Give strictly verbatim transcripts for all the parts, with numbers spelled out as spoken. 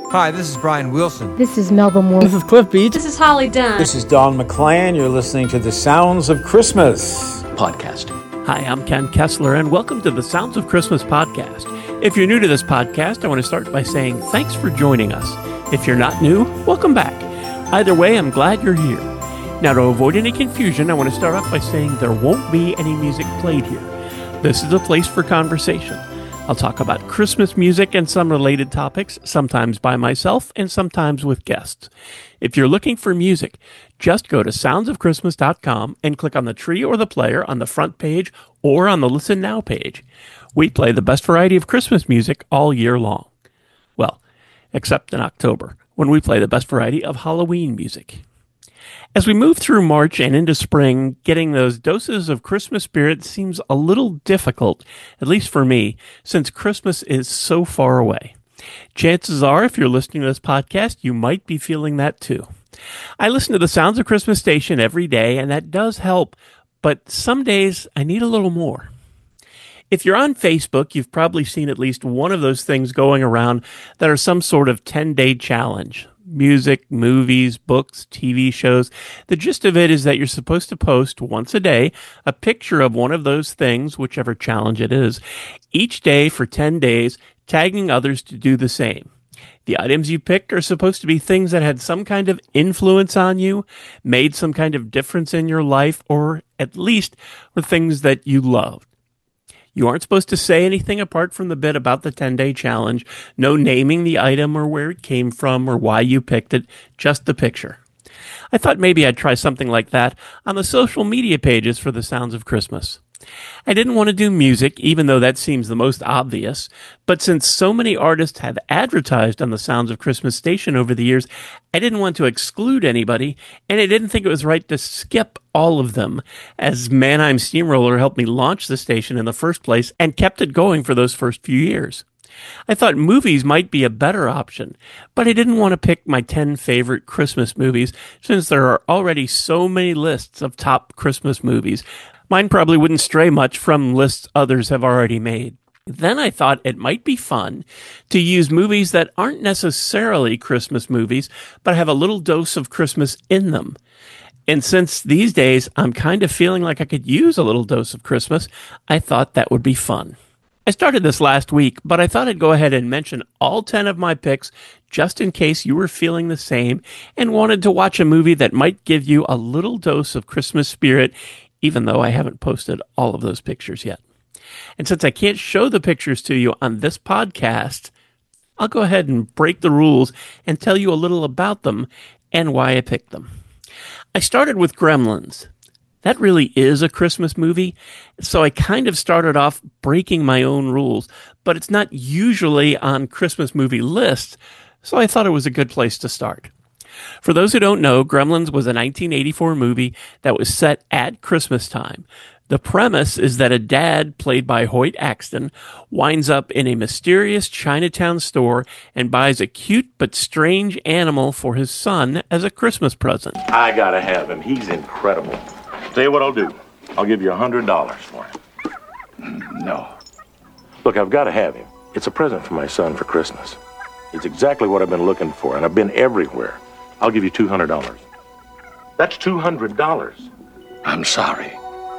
Hi, this is Brian Wilson. This is Melba Moore. This is Cliff Beach. This is Holly Dunn. This is Don McLean. You're listening to the Sounds of Christmas podcast. Hi, I'm Ken Kessler, and welcome to the Sounds of Christmas podcast. If you're new to this podcast, I want to start by saying thanks for joining us. If you're not new, welcome back. Either way, I'm glad you're here. Now, to avoid any confusion, I want to start off by saying there won't be any music played here. This is a place for conversation. I'll talk about Christmas music and some related topics, sometimes by myself and sometimes with guests. If you're looking for music, just go to sounds of christmas dot com and click on the tree or the player on the front page or on the Listen Now page. We play the best variety of Christmas music all year long. Well, except in October, when we play the best variety of Halloween music. As we move through March and into spring, getting those doses of Christmas spirit seems a little difficult, at least for me, since Christmas is so far away. Chances are, if you're listening to this podcast, you might be feeling that too. I listen to the Sounds of Christmas station every day, and that does help, but some days I need a little more. If you're on Facebook, you've probably seen at least one of those things going around that are some sort of ten-day challenge. Music, movies, books, T V shows. The gist of it is that you're supposed to post once a day a picture of one of those things, whichever challenge it is, each day for ten days, tagging others to do the same. The items you picked are supposed to be things that had some kind of influence on you, made some kind of difference in your life, or at least were things that you loved. You aren't supposed to say anything apart from the bit about the ten-day challenge, no naming the item or where it came from or why you picked it, just the picture. I thought maybe I'd try something like that on the social media pages for the Sounds of Christmas. I didn't want to do music, even though that seems the most obvious, but since so many artists have advertised on the Sounds of Christmas station over the years, I didn't want to exclude anybody, and I didn't think it was right to skip all of them, as Mannheim Steamroller helped me launch the station in the first place and kept it going for those first few years. I thought movies might be a better option, but I didn't want to pick my ten favorite Christmas movies, since there are already so many lists of top Christmas movies. Mine probably wouldn't stray much from lists others have already made. Then I thought it might be fun to use movies that aren't necessarily Christmas movies, but have a little dose of Christmas in them. And since these days I'm kind of feeling like I could use a little dose of Christmas, I thought that would be fun. I started this last week, but I thought I'd go ahead and mention all ten of my picks just in case you were feeling the same and wanted to watch a movie that might give you a little dose of Christmas spirit, even though I haven't posted all of those pictures yet. And since I can't show the pictures to you on this podcast, I'll go ahead and break the rules and tell you a little about them and why I picked them. I started with Gremlins. That really is a Christmas movie, so I kind of started off breaking my own rules, but it's not usually on Christmas movie lists, so I thought it was a good place to start. For those who don't know, Gremlins was a nineteen eighty-four movie that was set at Christmas time. The premise is that a dad, played by Hoyt Axton, winds up in a mysterious Chinatown store and buys a cute but strange animal for his son as a Christmas present. I gotta have him. He's incredible. Tell you what I'll do. I'll give you a hundred dollars for him. No. Look, I've got to have him. It's a present for my son for Christmas. It's exactly what I've been looking for, and I've been everywhere. I'll give you two hundred dollars. That's two hundred dollars. I'm sorry.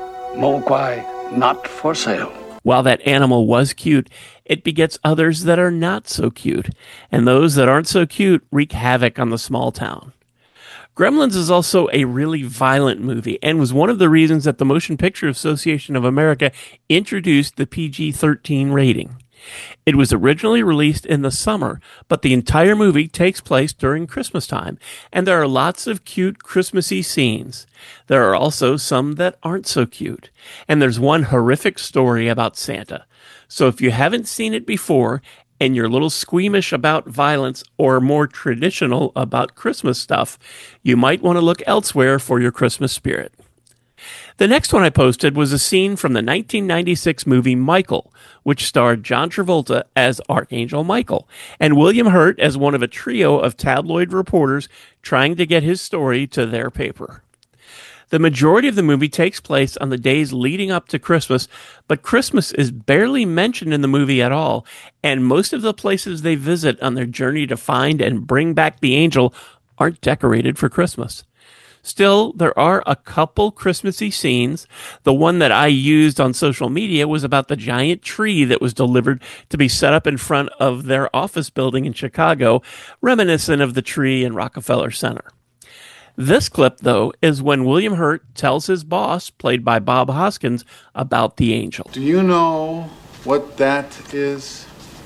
Mogwai, not for sale. While that animal was cute, it begets others that are not so cute, and those that aren't so cute wreak havoc on the small town. Gremlins is also a really violent movie and was one of the reasons that the Motion Picture Association of America introduced the P G thirteen rating. It was originally released in the summer, but the entire movie takes place during Christmas time, and there are lots of cute Christmassy scenes. There are also some that aren't so cute, and there's one horrific story about Santa. So if you haven't seen it before, and you're a little squeamish about violence or more traditional about Christmas stuff, you might want to look elsewhere for your Christmas spirit. The next one I posted was a scene from the nineteen ninety-six movie Michael, which starred John Travolta as Archangel Michael and William Hurt as one of a trio of tabloid reporters trying to get his story to their paper. The majority of the movie takes place on the days leading up to Christmas, but Christmas is barely mentioned in the movie at all, and most of the places they visit on their journey to find and bring back the angel aren't decorated for Christmas. Still, there are a couple Christmassy scenes. The one that I used on social media was about the giant tree that was delivered to be set up in front of their office building in Chicago, reminiscent of the tree in Rockefeller Center. This clip, though, is when William Hurt tells his boss, played by Bob Hoskins, about the angel. Do you know what that is?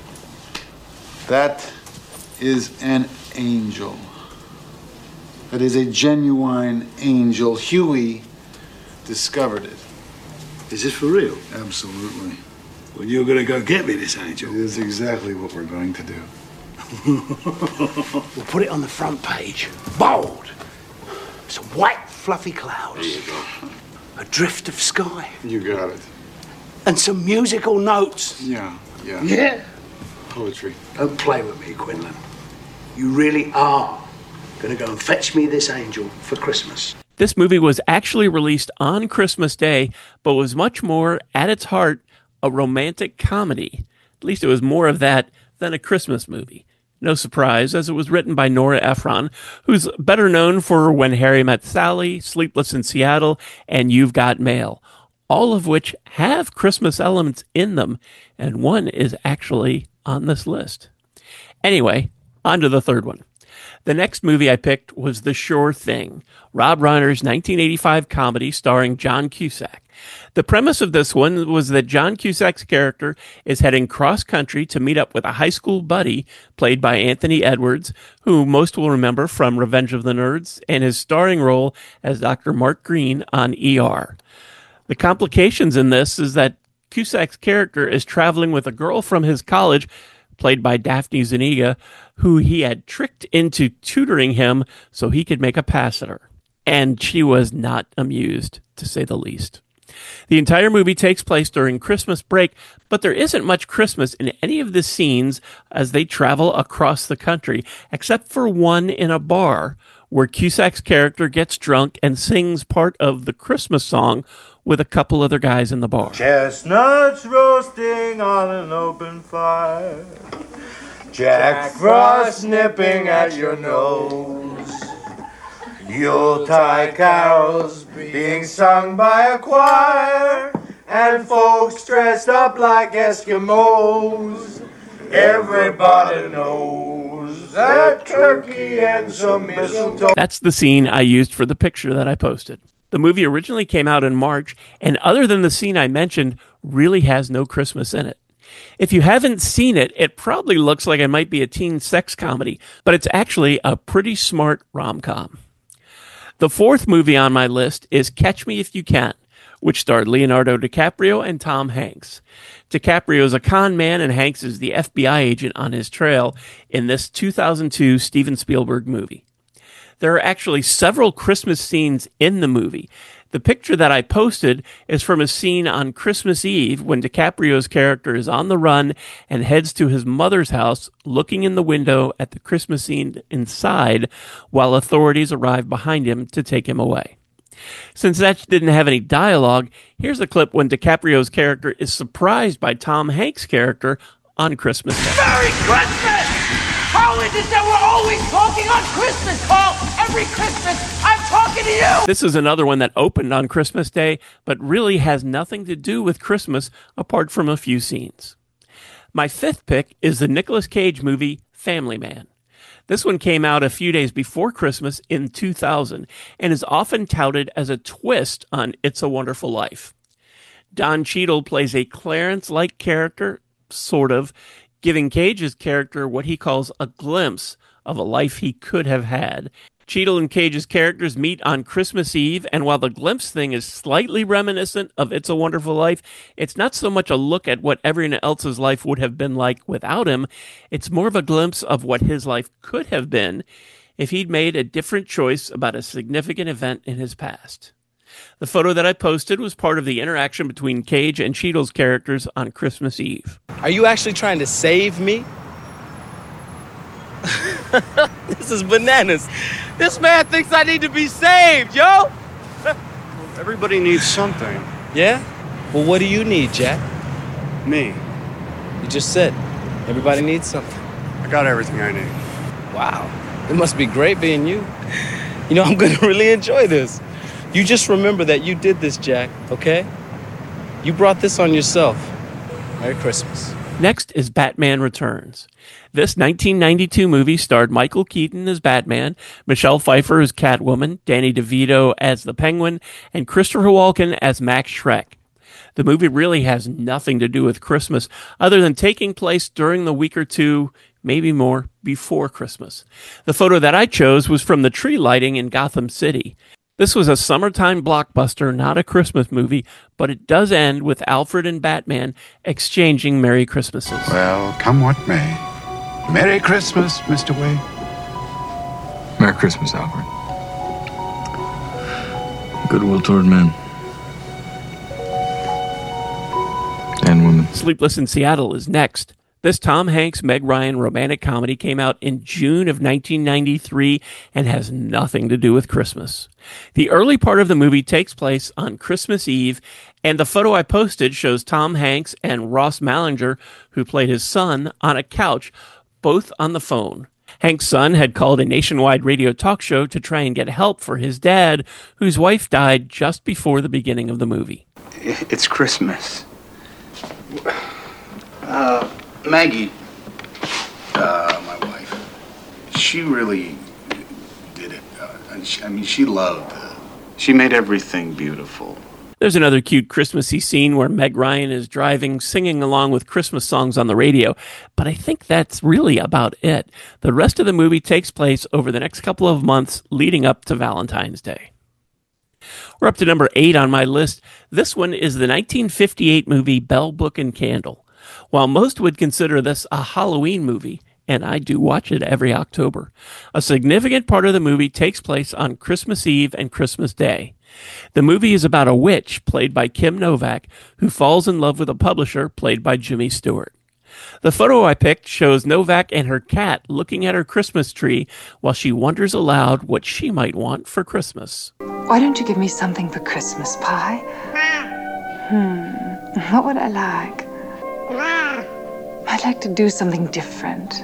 That is an angel. That is a genuine angel. Huey discovered it. Is this for real? Absolutely. Well, you're gonna go get me this angel. It is exactly what we're going to do. We'll put it on the front page. Bold. Some white, fluffy clouds. There you go. A drift of sky. You got it. And some musical notes. Yeah, yeah. Yeah. Poetry. Don't play with me, Quinlan. You really are gonna go and fetch me this angel for Christmas. This movie was actually released on Christmas Day, but was much more, at its heart, a romantic comedy. At least it was more of that than a Christmas movie. No surprise, as it was written by Nora Ephron, who's better known for When Harry Met Sally, Sleepless in Seattle, and You've Got Mail, all of which have Christmas elements in them, and one is actually on this list. Anyway, on to the third one. The next movie I picked was The Sure Thing, Rob Reiner's nineteen eighty-five comedy starring John Cusack. The premise of this one was that John Cusack's character is heading cross-country to meet up with a high school buddy, played by Anthony Edwards, who most will remember from Revenge of the Nerds, and his starring role as Doctor Mark Green on E R. The complications in this is that Cusack's character is traveling with a girl from his college, played by Daphne Zuniga, who he had tricked into tutoring him so he could make a pass at her. And she was not amused, to say the least. The entire movie takes place during Christmas break, but there isn't much Christmas in any of the scenes as they travel across the country, except for one in a bar, where Cusack's character gets drunk and sings part of the Christmas song with a couple other guys in the bar. Chestnuts roasting on an open fire, Jack Frost nipping at your nose, Yuletide carols being sung by a choir, and folks dressed up like Eskimos. Everybody knows that turkey and some mistletoe. That's the scene I used for the picture that I posted. The movie originally came out in March, and other than the scene I mentioned, really has no Christmas in it. If you haven't seen it, it probably looks like it might be a teen sex comedy, but it's actually a pretty smart rom-com. The fourth movie on my list is Catch Me If You Can, which starred Leonardo DiCaprio and Tom Hanks. DiCaprio is a con man, and Hanks is the F B I agent on his trail in this two thousand two Steven Spielberg movie. There are actually several Christmas scenes in the movie. The picture that I posted is from a scene on Christmas Eve when DiCaprio's character is on the run and heads to his mother's house, looking in the window at the Christmas scene inside while authorities arrive behind him to take him away. Since that didn't have any dialogue, here's a clip when DiCaprio's character is surprised by Tom Hanks' character on Christmas Day. Merry Christmas! How is it that we're always talking on Christmas, Carl? Every Christmas, I'm talking to you! This is another one that opened on Christmas Day, but really has nothing to do with Christmas apart from a few scenes. My fifth pick is the Nicolas Cage movie Family Man. This one came out a few days before Christmas in two thousand and is often touted as a twist on It's a Wonderful Life. Don Cheadle plays a Clarence-like character, sort of, giving Cage's character what he calls a glimpse of a life he could have had. Cheadle and Cage's characters meet on Christmas Eve, and while the glimpse thing is slightly reminiscent of It's a Wonderful Life, it's not so much a look at what everyone else's life would have been like without him. It's more of a glimpse of what his life could have been if he'd made a different choice about a significant event in his past. The photo that I posted was part of the interaction between Cage and Cheadle's characters on Christmas Eve. Are you actually trying to save me? This is bananas. This man thinks I need to be saved, yo! Everybody needs something. Yeah? Well, what do you need, Jack? Me. You just said everybody needs something. I got everything I need. Wow. It must be great being you. You know, I'm going to really enjoy this. You just remember that you did this, Jack, okay? You brought this on yourself. Merry Christmas. Next is Batman Returns. This nineteen ninety-two movie starred Michael Keaton as Batman, Michelle Pfeiffer as Catwoman, Danny DeVito as the Penguin, and Christopher Walken as Max Schreck. The movie really has nothing to do with Christmas other than taking place during the week or two, maybe more, before Christmas. The photo that I chose was from the tree lighting in Gotham City. This was a summertime blockbuster, not a Christmas movie, but it does end with Alfred and Batman exchanging Merry Christmases. Well, come what may. Merry Christmas, Mister Wade. Merry Christmas, Alfred. Goodwill toward men. And women. Sleepless in Seattle is next. This Tom Hanks, Meg Ryan romantic comedy came out in June of nineteen ninety-three and has nothing to do with Christmas. The early part of the movie takes place on Christmas Eve, and the photo I posted shows Tom Hanks and Ross Malinger, who played his son, on a couch, both on the phone. Hank's son had called a nationwide radio talk show to try and get help for his dad, whose wife died just before the beginning of the movie. It's Christmas. Uh, Maggie, uh, my wife, she really did it. Uh, and she, I mean, she loved uh, She made everything beautiful. There's another cute Christmassy scene where Meg Ryan is driving, singing along with Christmas songs on the radio, but I think that's really about it. The rest of the movie takes place over the next couple of months leading up to Valentine's Day. We're up to number eight on my list. This one is the nineteen fifty-eight movie Bell, Book and Candle. While most would consider this a Halloween movie, and I do watch it every October, a significant part of the movie takes place on Christmas Eve and Christmas Day. The movie is about a witch, played by Kim Novak, who falls in love with a publisher, played by Jimmy Stewart. The photo I picked shows Novak and her cat looking at her Christmas tree while she wonders aloud what she might want for Christmas. Why don't you give me something for Christmas, Pie? Hmm, what would I like? I'd like to do something different.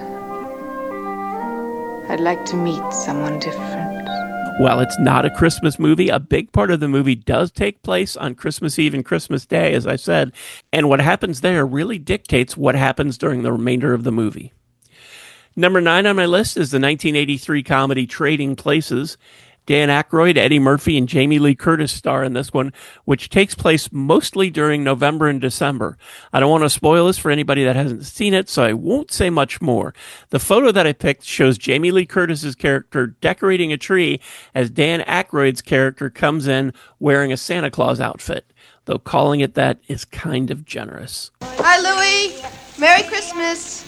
I'd like to meet someone different. While it's not a Christmas movie, a big part of the movie does take place on Christmas Eve and Christmas Day, as I said, and what happens there really dictates what happens during the remainder of the movie. Number nine on my list is the nineteen eighty-three comedy Trading Places. Dan Aykroyd, Eddie Murphy, and Jamie Lee Curtis star in this one, which takes place mostly during November and December. I don't want to spoil this for anybody that hasn't seen it, so I won't say much more. The photo that I picked shows Jamie Lee Curtis's character decorating a tree as Dan Aykroyd's character comes in wearing a Santa Claus outfit, though calling it that is kind of generous. Hi, Louie. Merry Christmas.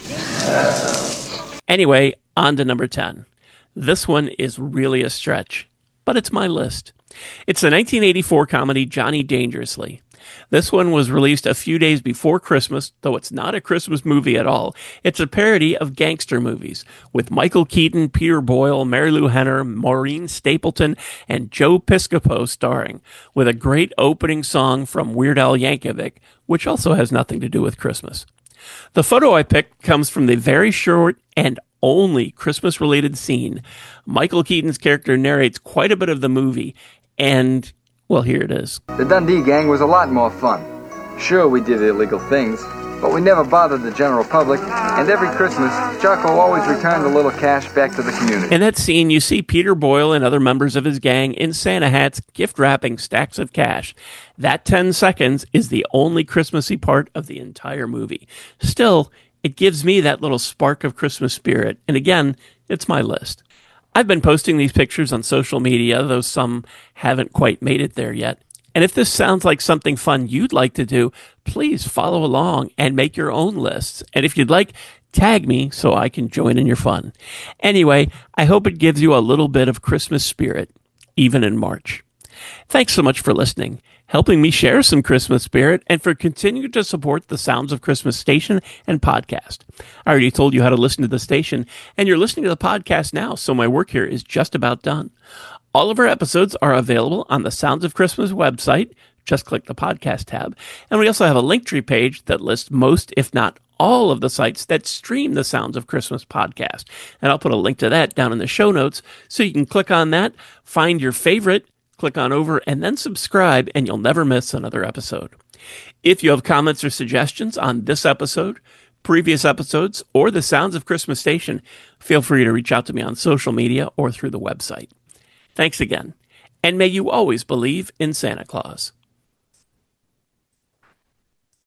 Anyway, on to number ten. This one is really a stretch, but it's my list. It's the nineteen eighty-four comedy Johnny Dangerously. This one was released a few days before Christmas, though it's not a Christmas movie at all. It's a parody of gangster movies, with Michael Keaton, Peter Boyle, Mary Lou Henner, Maureen Stapleton, and Joe Piscopo starring, with a great opening song from Weird Al Yankovic, which also has nothing to do with Christmas. The photo I picked comes from the very short and only Christmas-related scene. Michael Keaton's character narrates quite a bit of the movie, and, well, here it is. The Dundee Gang was a lot more fun. Sure, we did illegal things, but we never bothered the general public, and every Christmas, Jocko always returned a little cash back to the community. In that scene, you see Peter Boyle and other members of his gang in Santa hats gift-wrapping stacks of cash. That ten seconds is the only Christmassy part of the entire movie. Still, it gives me that little spark of Christmas spirit, and again, it's my list. I've been posting these pictures on social media, though some haven't quite made it there yet. And if this sounds like something fun you'd like to do, please follow along and make your own lists. And if you'd like, tag me so I can join in your fun. Anyway, I hope it gives you a little bit of Christmas spirit, even in March. Thanks so much for listening, helping me share some Christmas spirit, and for continuing to support the Sounds of Christmas station and podcast. I already told you how to listen to the station, and you're listening to the podcast now, so my work here is just about done. All of our episodes are available on the Sounds of Christmas website. Just click the podcast tab. And we also have a Linktree page that lists most, if not all, of the sites that stream the Sounds of Christmas podcast. And I'll put a link to that down in the show notes so you can click on that, find your favorite, click on over, and then subscribe, and you'll never miss another episode. If you have comments or suggestions on this episode, previous episodes, or the Sounds of Christmas station, feel free to reach out to me on social media or through the website. Thanks again, and may you always believe in Santa Claus.